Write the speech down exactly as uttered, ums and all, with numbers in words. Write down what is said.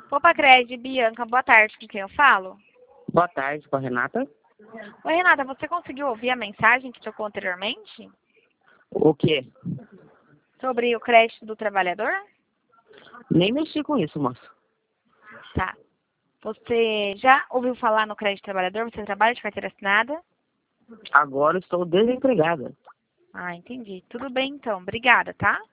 Opa, Cred, Bianca, boa tarde, com quem eu falo? Boa tarde, com a Renata. Oi, Renata, você conseguiu ouvir a mensagem que tocou anteriormente? O quê? Sobre o crédito do trabalhador? Nem mexi com isso, moço. Tá. Você já ouviu falar no crédito do trabalhador? Você trabalha de carteira assinada? Agora estou desempregada. Ah, entendi. Tudo bem, então. Obrigada, tá?